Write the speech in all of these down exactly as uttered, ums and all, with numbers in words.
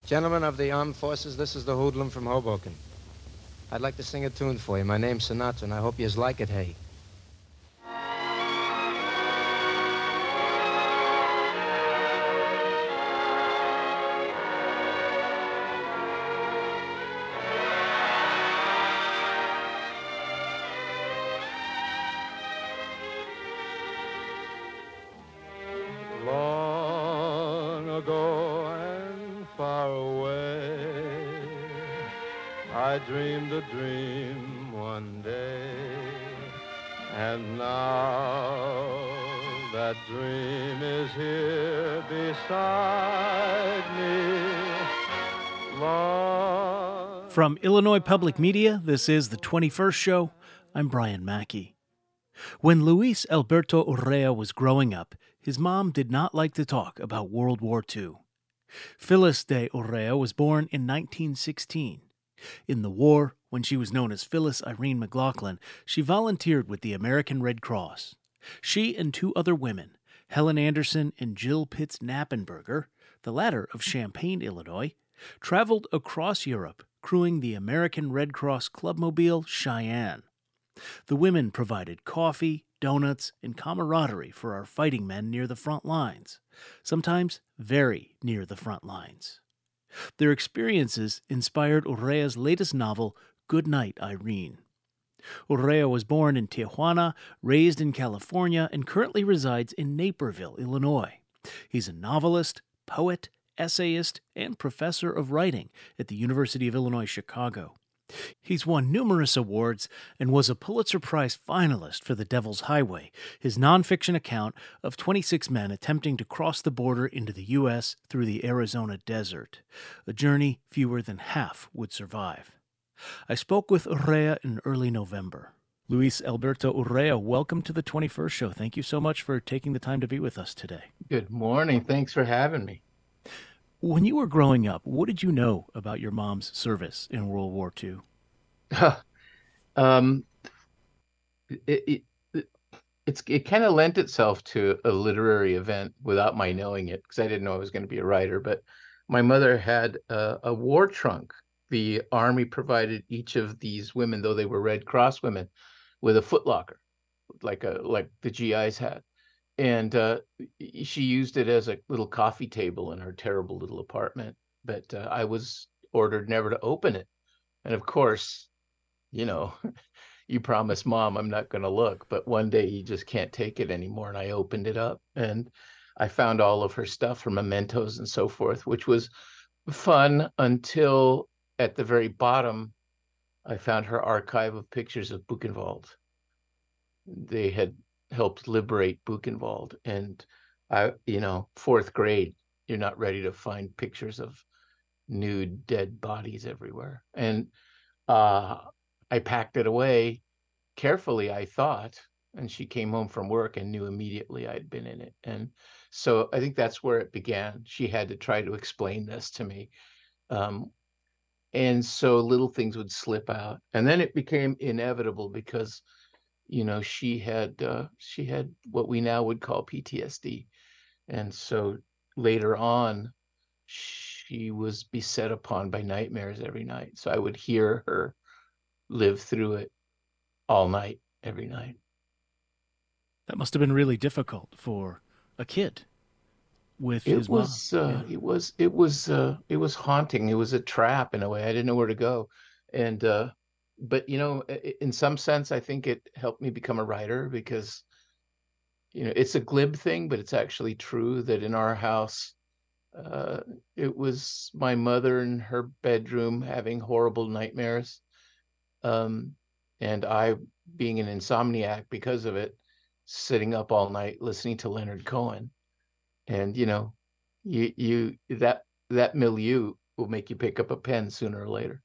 Gentlemen of the armed forces, this is the hoodlum from Hoboken. I'd like to sing a tune for you. My name's Sinatra, and I hope yous like it, hey. Long ago and far away, I dreamed a dream one day, and now that dream is here beside me. Long... From Illinois Public Media, this is The twenty-first Show. I'm Brian Mackey. When Luis Alberto Urrea was growing up, his mom did not like to talk about World War Two. Phyllis de Urrea was born in nineteen sixteen. In the war, when she was known as Phyllis Irene McLaughlin, she volunteered with the American Red Cross. She and two other women, Helen Anderson and Jill Pitts Knappenberger, the latter of Champaign, Illinois, traveled across Europe, crewing the American Red Cross clubmobile Cheyenne. The women provided coffee, donuts, and camaraderie for our fighting men near the front lines, sometimes very near the front lines. Their experiences inspired Urrea's latest novel, Good Night, Irene. Urrea was born in Tijuana, raised in California, and currently resides in Naperville, Illinois. He's a novelist, poet, essayist, and professor of writing at the University of Illinois Chicago. He's won numerous awards and was a Pulitzer Prize finalist for The Devil's Highway, his nonfiction account of twenty-six men attempting to cross the border into the U S through the Arizona desert, a journey fewer than half would survive. I spoke with Urrea in early November. Luis Alberto Urrea, welcome to The twenty-first Show. Thank you so much for taking the time to be with us today. Good morning. Thanks for having me. When you were growing up, what did you know about your mom's service in World War Two? um, it, it, it's, it kind of lent itself to a literary event without my knowing it, because I didn't know I was going to be a writer. But my mother had a, a war trunk. The Army provided each of these women, though they were Red Cross women, with a footlocker, like a like the G Is had. And uh, she used it as a little coffee table in her terrible little apartment. But uh, I was ordered never to open it. And of course, you know, you promise mom I'm not going to look. But one day you just can't take it anymore. And I opened it up and I found all of her stuff, her mementos and so forth, which was fun until at the very bottom, I found her archive of pictures of Buchenwald. They had helped liberate Buchenwald. And I, you know, fourth grade, you're not ready to find pictures of nude dead bodies everywhere. And uh, I packed it away carefully, I thought. And she came home from work and knew immediately I'd been in it. And so I think that's where it began. She had to try to explain this to me. Um, and so little things would slip out. And then it became inevitable because you know, she had uh, she had what we now would call P T S D. And so later on, she was beset upon by nightmares every night. So I would hear her live through it all night, every night. That must have been really difficult for a kid with it his was, mom. Uh, yeah. It was, it was, uh, it was haunting. It was a trap in a way. I didn't know where to go. And, uh, but, you know, in some sense, I think it helped me become a writer because, you know, it's a glib thing, but it's actually true that in our house, uh, it was my mother in her bedroom having horrible nightmares. Um, and I, being an insomniac because of it, sitting up all night listening to Leonard Cohen. And, you know, you, you that that milieu will make you pick up a pen sooner or later.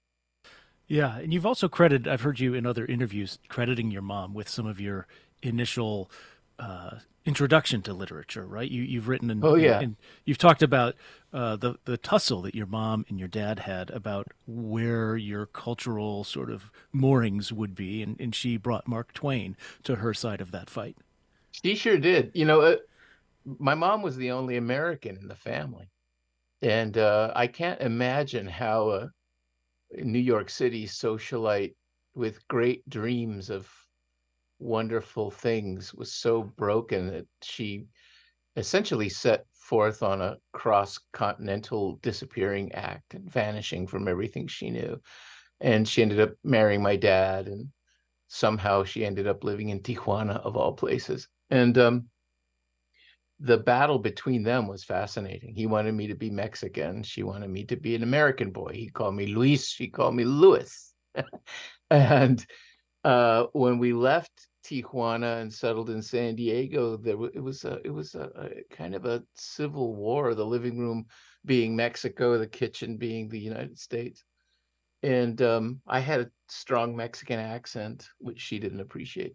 Yeah, and you've also credited, I've heard you in other interviews, crediting your mom with some of your initial uh, introduction to literature, right? You, you've written, in, oh, yeah. and you've talked about uh, the, the tussle that your mom and your dad had about where your cultural sort of moorings would be, and, and she brought Mark Twain to her side of that fight. She sure did. You know, uh, my mom was the only American in the family. And uh, I can't imagine how a New York City socialite with great dreams of wonderful things was so broken that she essentially set forth on a cross-continental disappearing act and vanishing from everything she knew. And she ended up marrying my dad, and somehow she ended up living in Tijuana, of all places. And um, the battle between them was fascinating. He wanted me to be Mexican. She wanted me to be an American boy. He called me Luis. She called me Louis. And uh, when we left Tijuana and settled in San Diego, there it was a, it was a, a kind of a civil war. The living room being Mexico, the kitchen being the United States. And um, I had a strong Mexican accent, which she didn't appreciate.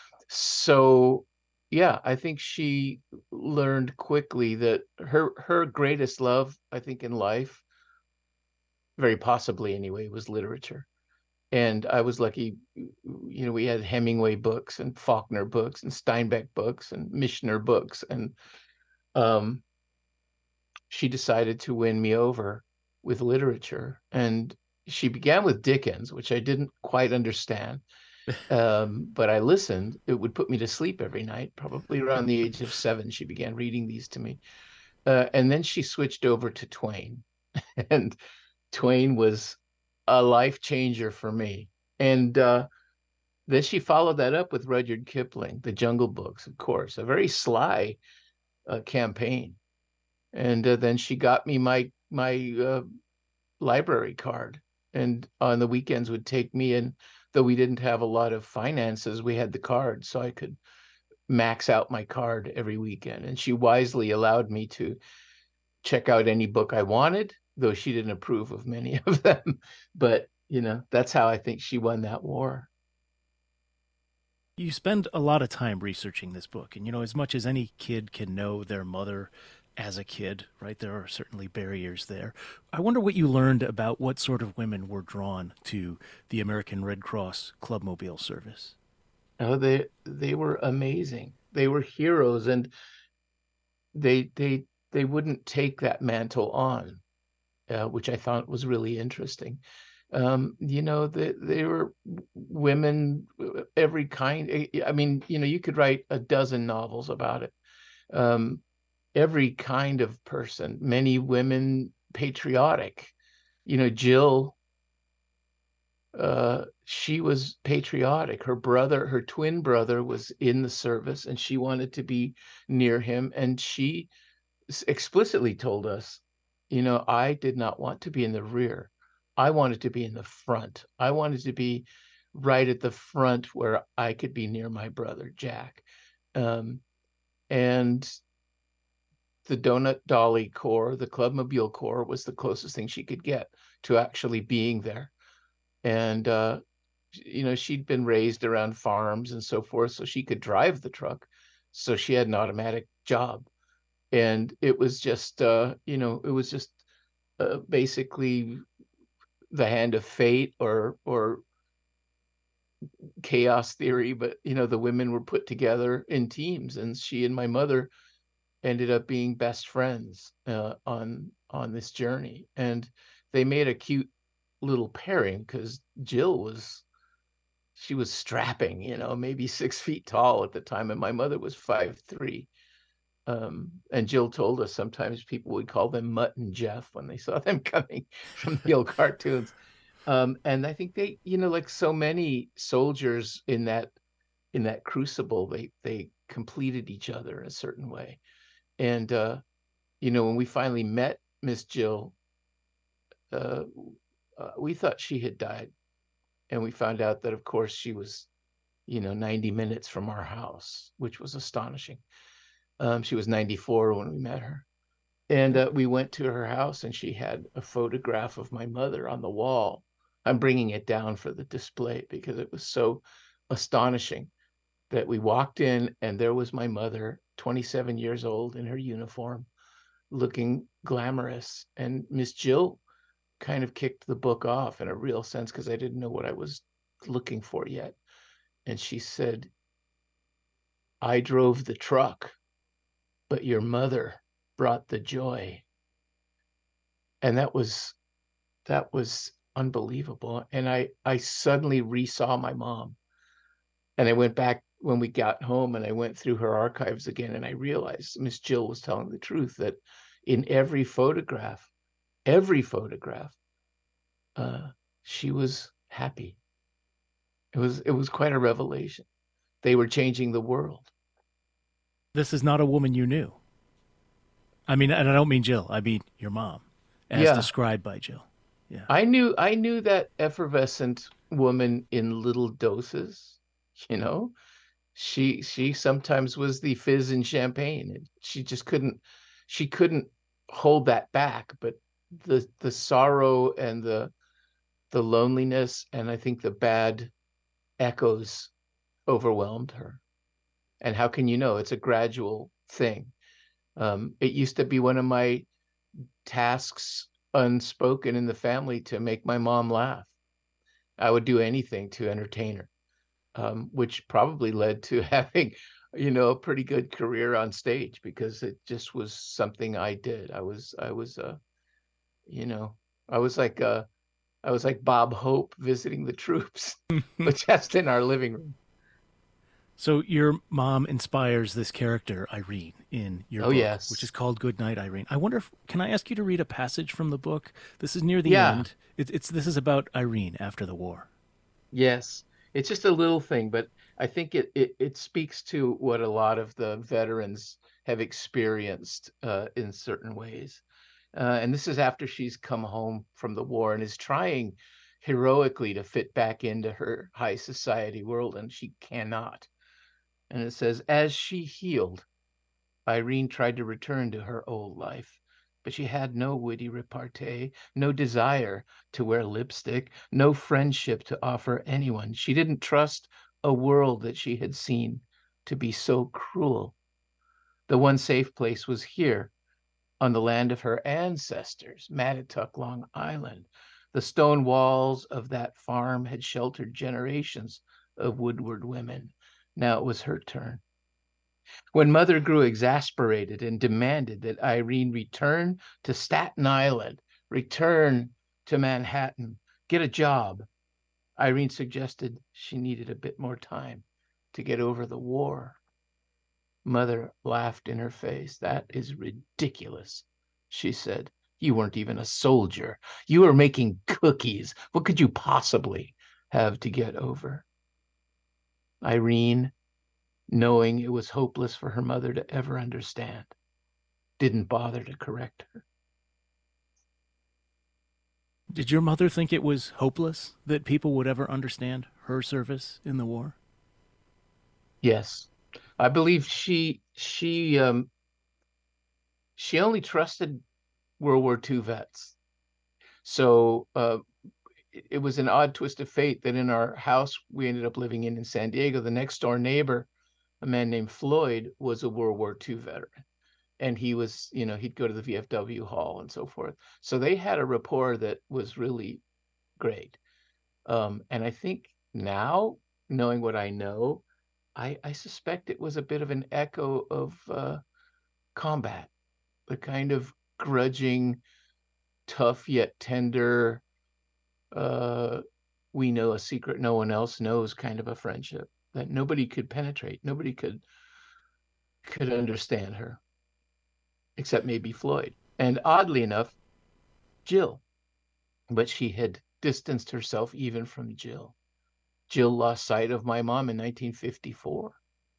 So, yeah, I think she learned quickly that her her greatest love, I think, in life, very possibly anyway, was literature. And I was lucky, you know, we had Hemingway books and Faulkner books and Steinbeck books and Michener books. And um, she decided to win me over with literature. And she began with Dickens, which I didn't quite understand. Um, but I listened. It would put me to sleep every night. Probably around the age of seven, she began reading these to me. Uh, and then she switched over to Twain. And Twain was a life changer for me. And uh, then she followed that up with Rudyard Kipling, the Jungle Books, of course, a very sly uh, campaign. And uh, then she got me my my uh, library card, and on the weekends would take me in. Though we didn't have a lot of finances, we had the card, so I could max out my card every weekend. And she wisely allowed me to check out any book I wanted, though she didn't approve of many of them. But, you know, that's how I think she won that war. You spend a lot of time researching this book, and you know, as much as any kid can know their mother as a kid, right, there are certainly barriers there. I wonder what you learned about what sort of women were drawn to the American Red Cross Clubmobile service. Oh, they they were amazing. They were heroes, and they they they wouldn't take that mantle on, uh, which I thought was really interesting. Um, you know, they, they were women, every kind. I mean, you know, you could write a dozen novels about it. Um, every kind of person, many women patriotic. You know, Jill, uh, she was patriotic. Her brother, her twin brother was in the service, and she wanted to be near him. And she explicitly told us, you know, I did not want to be in the rear. I wanted to be in the front. I wanted to be right at the front where I could be near my brother, Jack. Um, and the Donut Dolly Corps, the Clubmobile Corps, was the closest thing she could get to actually being there. And, uh, you know, she'd been raised around farms and so forth, so she could drive the truck. So she had an automatic job. And it was just, uh, you know, it was just uh, basically the hand of fate, or or chaos theory. But you know, the women were put together in teams, and she and my mother ended up being best friends uh, on on this journey. And they made a cute little pairing because Jill was she was strapping, you know, maybe six feet tall at the time, and my mother was five three. Um, and Jill told us sometimes people would call them Mutt and Jeff when they saw them coming from the old cartoons. Um, and I think they, you know, like so many soldiers in that in that crucible, they they completed each other in a certain way. And uh, you know, when we finally met Miss Jill, uh, uh, we thought she had died, and we found out that, of course, she was, you know, ninety minutes from our house, which was astonishing. Um, she was ninety-four when we met her. And uh, we went to her house, and she had a photograph of my mother on the wall. I'm bringing it down for the display because it was so astonishing that we walked in, and there was my mother, twenty-seven years old, in her uniform, looking glamorous. And Miss Jill kind of kicked the book off in a real sense because I didn't know what I was looking for yet. And she said, I drove the truck, but your mother brought the joy. And that was that was unbelievable. And I I suddenly resaw my mom. And I went back when we got home and I went through her archives again, and I realized Miss Jill was telling the truth, that in every photograph, every photograph, uh, she was happy. It was it was quite a revelation. They were changing the world. This is not a woman you knew. I mean, and I don't mean Jill. I mean your mom, as Yeah, described by Jill. Yeah. I knew I knew that effervescent woman in little doses, you know. She she sometimes was the fizz in champagne. And she just couldn't she couldn't hold that back. But the the sorrow and the the loneliness and I think the bad echoes overwhelmed her. And how can you know? It's a gradual thing. Um, it used to be one of my tasks unspoken in the family to make my mom laugh. I would do anything to entertain her, um, which probably led to having, you know, a pretty good career on stage because it just was something I did. I was, I was, uh, you know, I was like, uh, I was like Bob Hope visiting the troops, but just in our living room. So your mom inspires this character, Irene, in your Oh, book, which yes. is called Good Night, Irene. I wonder if can I ask you to read a passage from the book? This is near the Yeah. end. It, it's this is about Irene after the war. Yes. It's just a little thing, but I think it it, it speaks to what a lot of the veterans have experienced uh, in certain ways. Uh, and this is after she's come home from the war and is trying heroically to fit back into her high society world, and she cannot. And it says, as she healed, Irene tried to return to her old life, but she had no witty repartee, no desire to wear lipstick, no friendship to offer anyone. She didn't trust a world that she had seen to be so cruel. The one safe place was here, on the land of her ancestors, Mattituck, Long Island. The stone walls of that farm had sheltered generations of Woodward women. Now it was her turn. When Mother grew exasperated and demanded that Irene return to Staten Island, return to Manhattan, get a job, Irene suggested she needed a bit more time to get over the war. Mother laughed in her face. That is ridiculous, she said. You weren't even a soldier. You were making cookies. What could you possibly have to get over? Irene, knowing it was hopeless for her mother to ever understand, didn't bother to correct her. Did your mother think it was hopeless that people would ever understand her service in the war? Yes, I believe she she um she only trusted World War Two vets. So uh, it was an odd twist of fate that in our house we ended up living in in San Diego, the next door neighbor, a man named Floyd, was a World War Two veteran. And he was, you know, he'd go to the V F W hall and so forth. So they had a rapport that was really great. Um, and I think now, knowing what I know, I, I suspect it was a bit of an echo of uh, combat, the kind of grudging, tough yet tender, uh, we know a secret no one else knows kind of a friendship that nobody could penetrate. Nobody could could understand her except maybe Floyd. And oddly enough, Jill. But she had distanced herself even from Jill. Jill lost sight of my mom in nineteen fifty-four.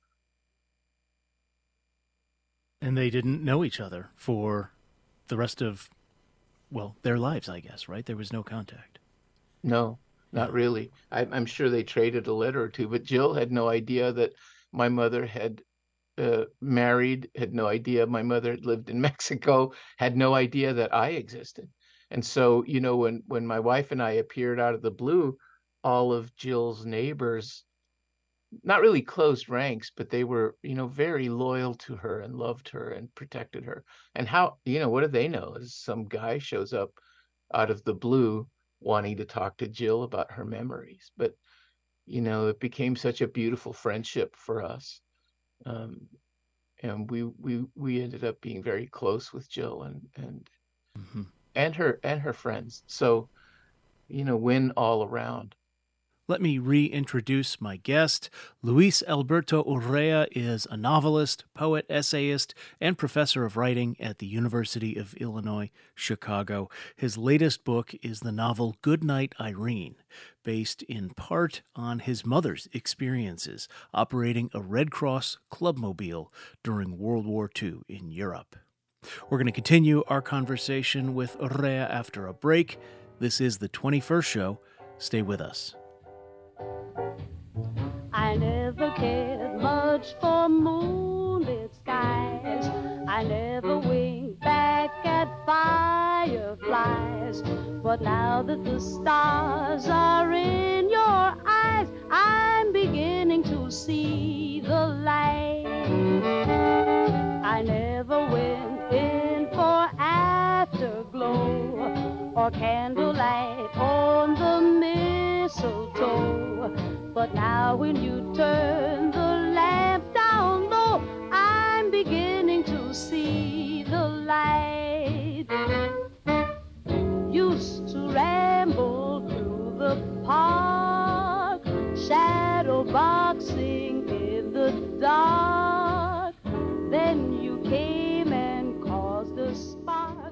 And they didn't know each other for the rest of, well, their lives, I guess, right? There was no contact. No, not Yeah. really. I, I'm sure they traded a letter or two, but Jill had no idea that my mother had uh, married, had no idea my mother had lived in Mexico, had no idea that I existed. And so, you know, when when my wife and I appeared out of the blue, all of Jill's neighbors, not really closed ranks, but they were, you know, very loyal to her and loved her and protected her. And how, you know, what do they know? Is some guy shows up out of the blue wanting to talk to Jill about her memories. But, you know, it became such a beautiful friendship for us. Um, and we we we ended up being very close with Jill, and and Mm-hmm. and her and her friends. So, you know, win all around. Let me reintroduce my guest. Luis Alberto Urrea is a novelist, poet, essayist, and professor of writing at the University of Illinois, Chicago. His latest book is the novel Goodnight, Irene, based in part on his mother's experiences operating a Red Cross clubmobile during World War Two in Europe. We're going to continue our conversation with Urrea after a break. This is the twenty-first show. Stay with us. I never cared much for moonlit skies. I never winked back at fireflies. But now that the stars are in your eyes, I'm beginning to see the light. I never went in for afterglow or candlelight on the mistletoe. But now when you turn the lamp down low, I'm beginning to see the light. Used to ramble through the park, shadow boxing in the dark. Then you came and caused a spark.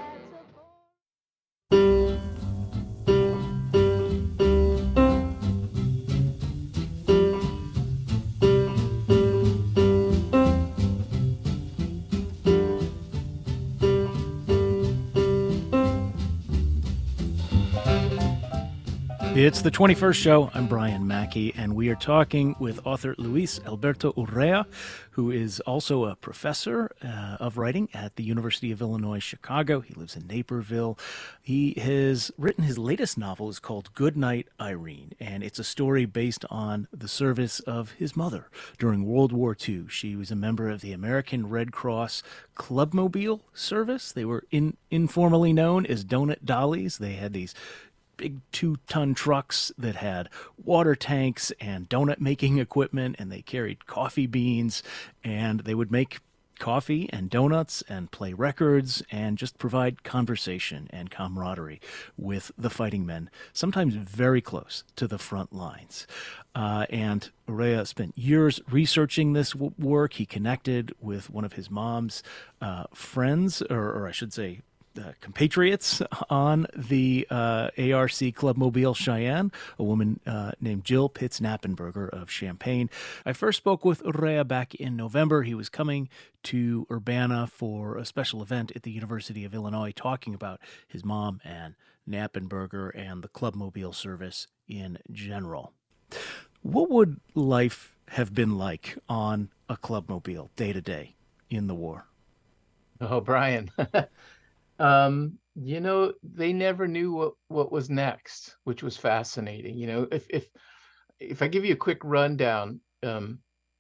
It's the twenty-first show. I'm Brian Mackey, and we are talking with author Luis Alberto Urrea, who is also a professor uh, of writing at the University of Illinois, Chicago. He lives in Naperville. He has written his latest novel is called Goodnight, Irene, and it's a story based on the service of his mother during World War Two. She was a member of the American Red Cross Clubmobile service. They were in, informally known as Donut Dollies. They had these big two-ton trucks that had water tanks and donut-making equipment, and they carried coffee beans, and they would make coffee and donuts and play records and just provide conversation and camaraderie with the fighting men, sometimes very close to the front lines. Uh, and Urrea spent years researching this w- work. He connected with one of his mom's uh, friends, or, or I should say, Uh, compatriots on the uh, A R C Clubmobile Cheyenne, a woman uh, named Jill Pitts-Knappenberger of Champaign. I first spoke with Urrea back in November. He was coming to Urbana for a special event at the University of Illinois talking about his mom and Knappenberger and the Clubmobile service in general. What would life have been like on a Clubmobile day to day in the war? Oh, Brian. Um, you know, they never knew what, what was next, which was fascinating. You know, if if if I give you a quick rundown, um,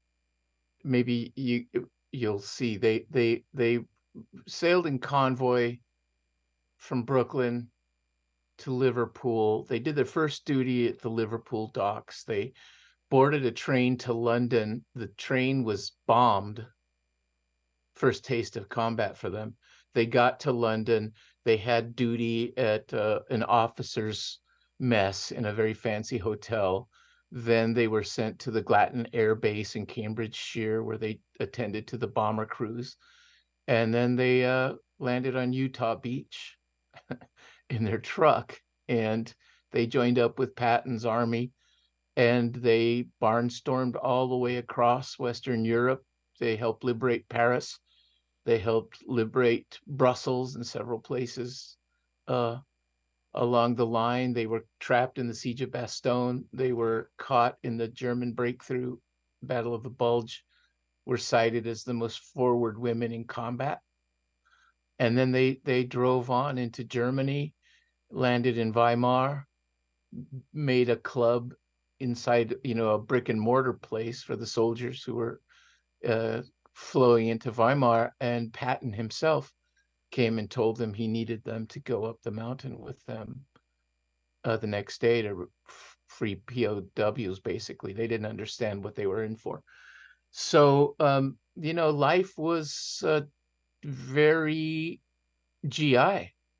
maybe you you'll see they they they sailed in convoy from Brooklyn to Liverpool. They did their first duty at the Liverpool docks. They boarded a train to London. The train was bombed. First taste of combat for them. They got to London. They had duty at uh, an officer's mess in a very fancy hotel. Then they were sent to the Glatton Air Base in Cambridgeshire, where they attended to the bomber crews. And then they uh, landed on Utah Beach in their truck. And they joined up with Patton's army. And they barnstormed all the way across Western Europe. They helped liberate Paris. They helped liberate Brussels and several places uh, along the line. They were trapped in the Siege of Bastogne. They were caught in the German breakthrough, Battle of the Bulge, were cited as the most forward women in combat. And then they, they drove on into Germany, landed in Weimar, made a club inside, you know, a brick and mortar place for the soldiers who were uh, flowing into Weimar, and Patton himself came and told them he needed them to go up the mountain with them uh, the next day to f- free P O Ws, basically. They didn't understand what they were in for. So, um, you know, life was uh, very G I.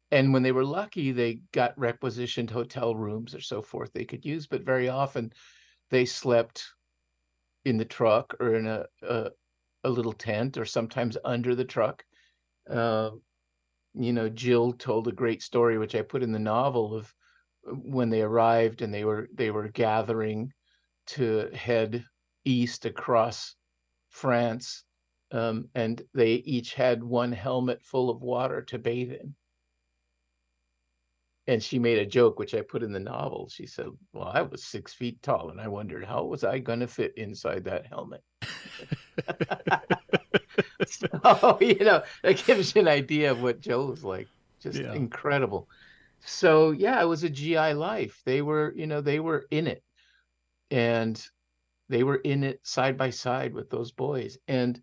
and when they were lucky, they got requisitioned hotel rooms or so forth they could use, but very often they slept in the truck or in a a, a little tent, or sometimes under the truck. Uh, you know, Jill told a great story, which I put in the novel, of when they arrived and they were they were gathering to head east across France, um, and they each had one helmet full of water to bathe in. And she made a joke, which I put in the novel. She said, well, I was six feet tall, and I wondered, how was I going to fit inside that helmet? So, you know, that gives you an idea of what Joe was like. Just Yeah. incredible. So, yeah, it was a G I life. They were, you know, they were in it. And they were in it side by side with those boys. And,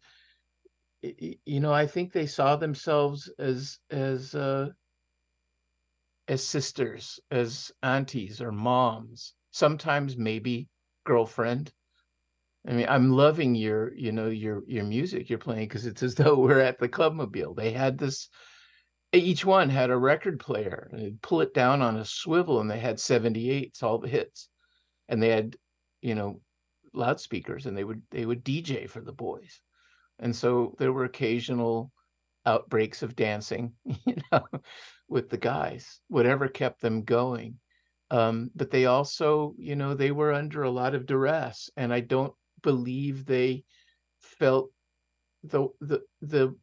you know, I think they saw themselves as, as, uh, as sisters, as aunties or moms, sometimes maybe girlfriend. I mean, I'm loving your, you know, your your music you're playing, because it's as though we're at the Clubmobile. They had this, each one had a record player, and they'd pull it down on a swivel, and they had seventy-eights, all the hits. And they had, you know, loudspeakers, and they would they would D J for the boys. And so there were occasional outbreaks of dancing, you know, with the guys, whatever kept them going. Um, but they also, you know, they were under a lot of duress, and I don't believe they felt the the the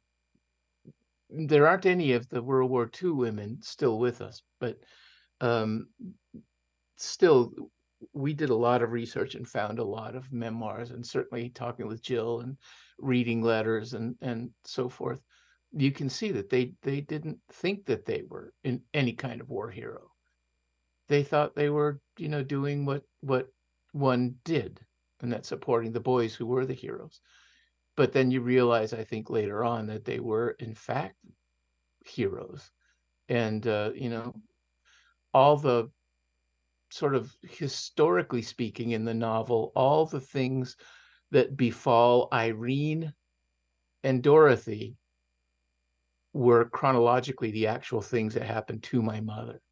there aren't any of the World War Two women still with us, but um, still, we did a lot of research and found a lot of memoirs, and certainly talking with Jill and reading letters and and so forth. You can see that they they didn't think that they were in any kind of war hero. They thought they were, you know, doing what what one did, and that's supporting the boys who were the heroes. But then you realize, I think, later on, that they were in fact heroes. And uh, you know, all the sort of, historically speaking, in the novel, all the things that befall Irene and Dorothy were chronologically the actual things that happened to my mother,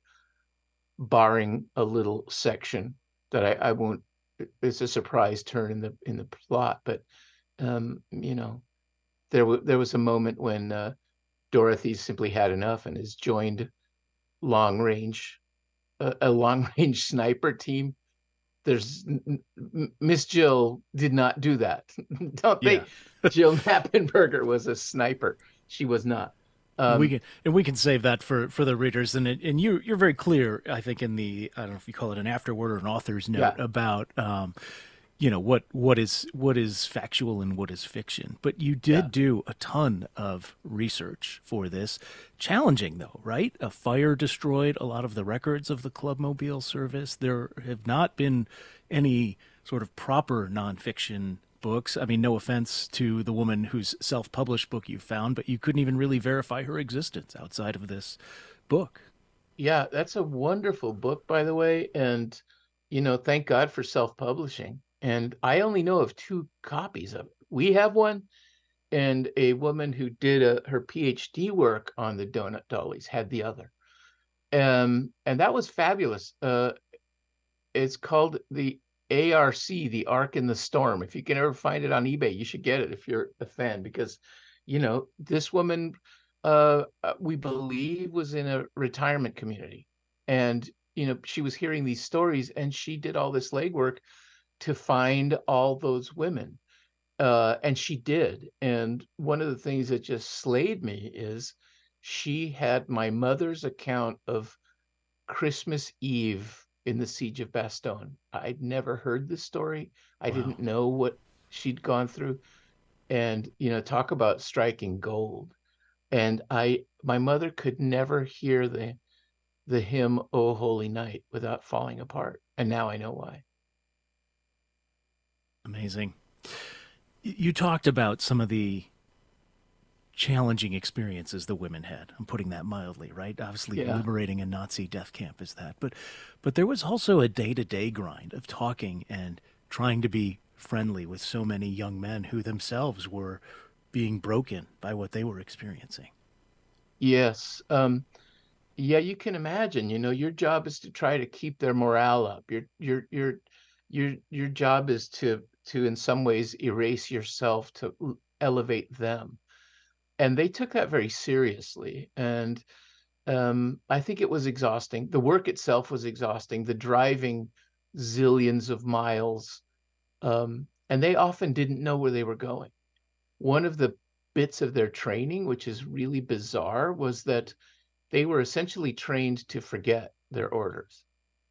barring a little section that I, I won't, it's a surprise turn in the in the plot. But um, you know, there w- there was a moment when uh, Dorothy simply had enough and has joined long range a, a long range sniper team. There's Miss Jill did not do that. Don't Yeah. think Jill Knappenberger was a sniper. She was not. Um, we can and we can save that for, for the readers, and it, and you you're very clear, I think, in the, I don't know if you call it an afterword or an author's note, Yeah. about um, you know, what what is what is factual and what is fiction. But you did Yeah. do a ton of research for this, challenging though, right? A fire destroyed a lot of the records of the Clubmobile service. There have not been any sort of proper nonfiction books. I mean, no offense to the woman whose self-published book you found, but you couldn't even really verify her existence outside of this book. Yeah, that's a wonderful book, by the way. And, you know, thank God for self-publishing. And I only know of two copies of it. We have one, and a woman who did a, her PhD work on the Donut Dollies had the other. Um, and that was fabulous. Uh, it's called the A R C, The Ark in the Storm. If you can ever find it on eBay, you should get it if you're a fan, because, you know, this woman, uh, we believe, was in a retirement community. And, you know, she was hearing these stories, and she did all this legwork to find all those women. Uh, and she did. And one of the things that just slayed me is she had my mother's account of Christmas Eve in the Siege of Bastogne. I'd never heard this story. I Wow. didn't know what she'd gone through. And, you know, talk about striking gold. And I, my mother could never hear the the hymn, "O Holy Night," without falling apart. And now I know why. Amazing. You talked about some of the challenging experiences the women had. I'm putting that mildly, right? Obviously, Yeah. liberating a Nazi death camp is that. But but there was also a day-to-day grind of talking and trying to be friendly with so many young men who themselves were being broken by what they were experiencing. Yes. Um, Yeah, you can imagine, you know, your job is to try to keep their morale up. Your your your your your job is to to in some ways erase yourself to l- elevate them. And they took that very seriously. And um, I think it was exhausting. The work itself was exhausting. The driving zillions of miles, um, and they often didn't know where they were going. One of the bits of their training, which is really bizarre, was that they were essentially trained to forget their orders,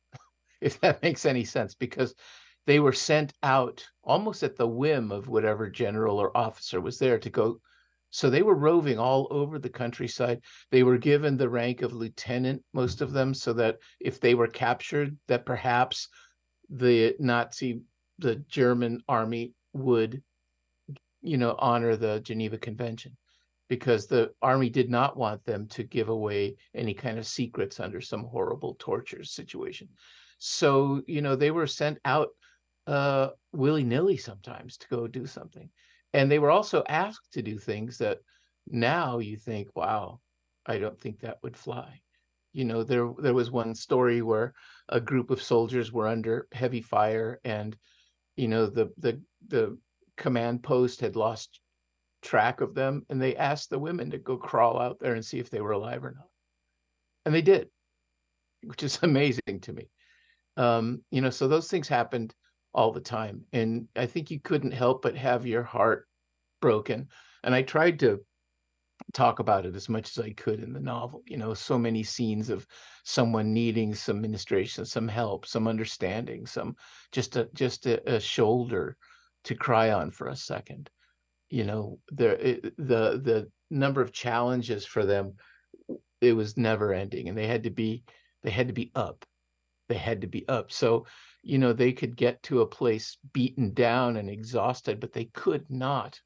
if that makes any sense, because they were sent out almost at the whim of whatever general or officer was there to go. So they were roving all over the countryside. They were given the rank of lieutenant, most of them, so that if they were captured, that perhaps the Nazi, the German army would, you know, honor the Geneva Convention, because the army did not want them to give away any kind of secrets under some horrible torture situation. So, you know, they were sent out uh, willy-nilly sometimes to go do something. And they were also asked to do things that now you think, wow, I don't think that would fly. You know, there there was one story where a group of soldiers were under heavy fire, and you know the the the command post had lost track of them, and they asked the women to go crawl out there and see if they were alive or not. And they did, which is amazing to me. Um, you know, so those things happened all the time. And I think you couldn't help but have your heart broken. And I tried to talk about it as much as I could in the novel. You know, so many scenes of someone needing some administration, some help, some understanding, some just a just a, a shoulder to cry on for a second. You know, the the the number of challenges for them, it was never ending, and they had to be they had to be up. They had to be up. So, you know, they could get to a place beaten down and exhausted, but they could not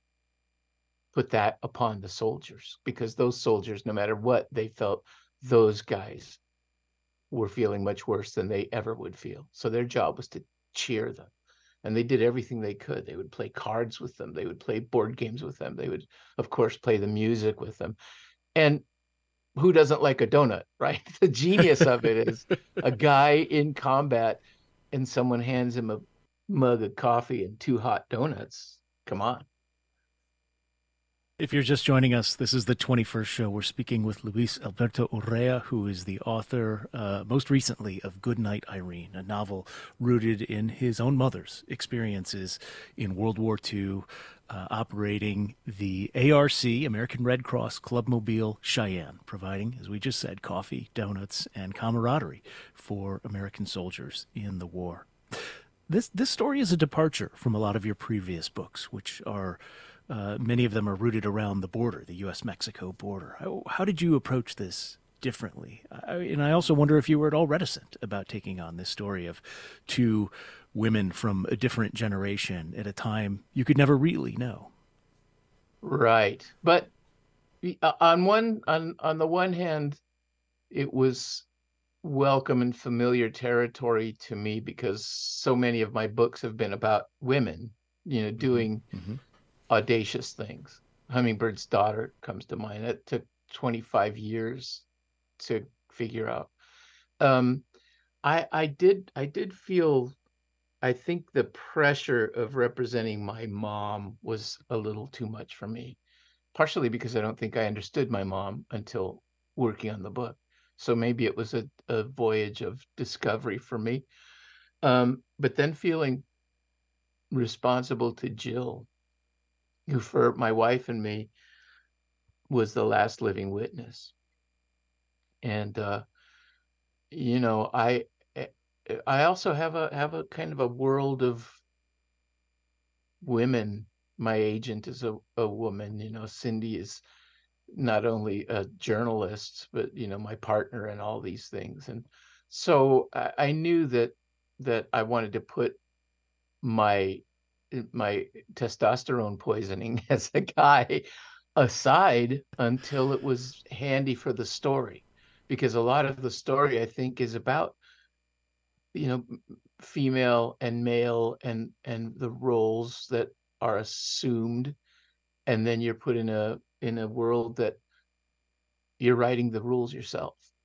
put that upon the soldiers, because those soldiers, no matter what they felt, those guys were feeling much worse than they ever would feel. So their job was to cheer them. And they did everything they could. They would play cards with them. They would play board games with them. They would, of course, play the music with them. And who doesn't like a donut, right? The genius of it is a guy in combat and someone hands him a mug of coffee and two hot donuts. Come on. If you're just joining us, this is the twenty-first show. We're speaking with Luis Alberto Urrea, who is the author, uh, most recently, of Goodnight Irene, a novel rooted in his own mother's experiences in World War Two, uh, operating the A R C, American Red Cross Clubmobile Cheyenne, providing, as we just said, coffee, donuts, and camaraderie for American soldiers in the war. This this story is a departure from a lot of your previous books, which are uh, many of them are rooted around the border, the U S Mexico border. How, how did you approach this differently? I, and I also wonder if you were at all reticent about taking on this story of two women from a different generation at a time you could never really know. Right. But uh, on one on on the one hand, it was welcome and familiar territory to me, because so many of my books have been about women, you know, doing Mm-hmm. audacious things. Hummingbird's Daughter comes to mind. It took twenty-five years to figure out. Um, I I did I did feel, I think the pressure of representing my mom was a little too much for me, partially because I don't think I understood my mom until working on the book. So maybe it was a, a voyage of discovery for me. Um, but then feeling responsible to Jill, who for my wife and me was the last living witness. And uh, you know, I eh, I also have a have a kind of a world of women. My agent is a, a woman, you know, Cindy is not only a journalist, but you know, my partner and all these things. And so I, I knew that that I wanted to put my my testosterone poisoning as a guy aside until it was handy for the story, because a lot of the story, I think, is about, you know, female and male, and and the roles that are assumed, and then you're put in a in a world that you're writing the rules yourself.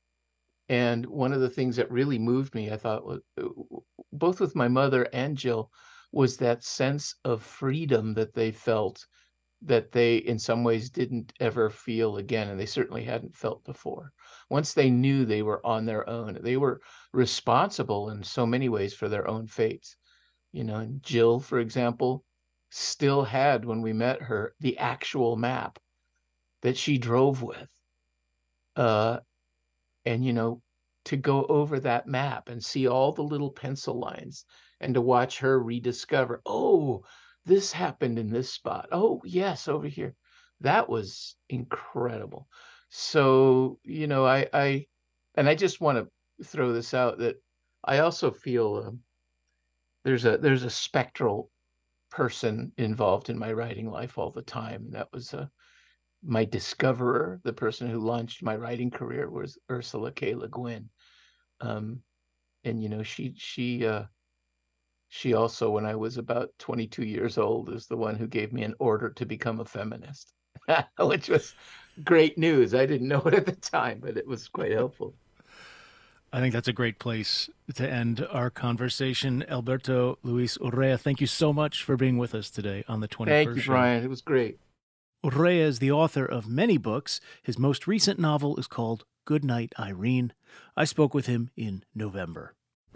And one of the things that really moved me, I thought, was, both with my mother and Jill, was that sense of freedom that they felt that they, in some ways, didn't ever feel again, and they certainly hadn't felt before. Once they knew they were on their own, they were responsible in so many ways for their own fates. You know, and Jill, for example, still had, when we met her, the actual map that she drove with. Uh, and, you know, to go over that map and see all the little pencil lines and to watch her rediscover, oh, this happened in this spot. Oh, yes, over here. That was incredible. So, you know, I, I and I just want to throw this out that I also feel um, there's a there's a spectral person involved in my writing life all the time. And that was uh, my discoverer, the person who launched my writing career, was Ursula K. Le Guin. Um, and, you know, she she uh, she also, when I was about twenty-two years old, is the one who gave me an order to become a feminist, which was great news. I didn't know it at the time, but it was quite helpful. I think that's a great place to end our conversation. Alberto Luis Urrea, thank you so much for being with us today on the twenty-first Thank you, show. Brian. It was great. Urrea is the author of many books. His most recent novel is called Good Night, Irene. I spoke with him in November.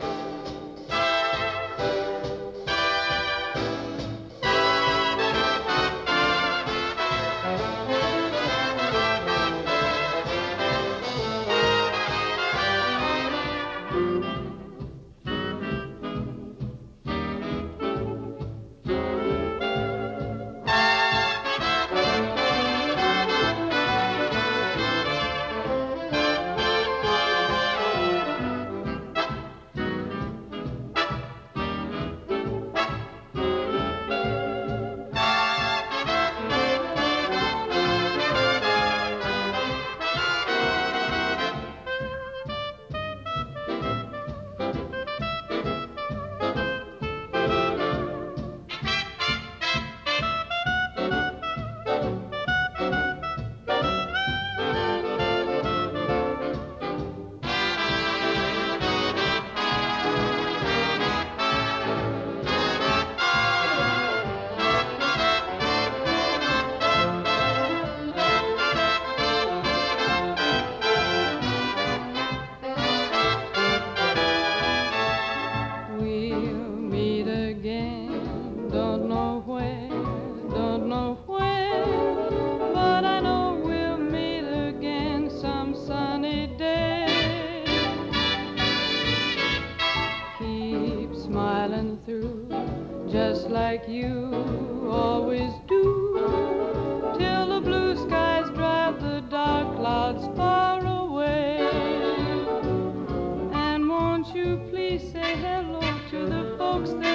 Just like you always do, till the blue skies drive the dark clouds far away. And won't you please say hello to the folks that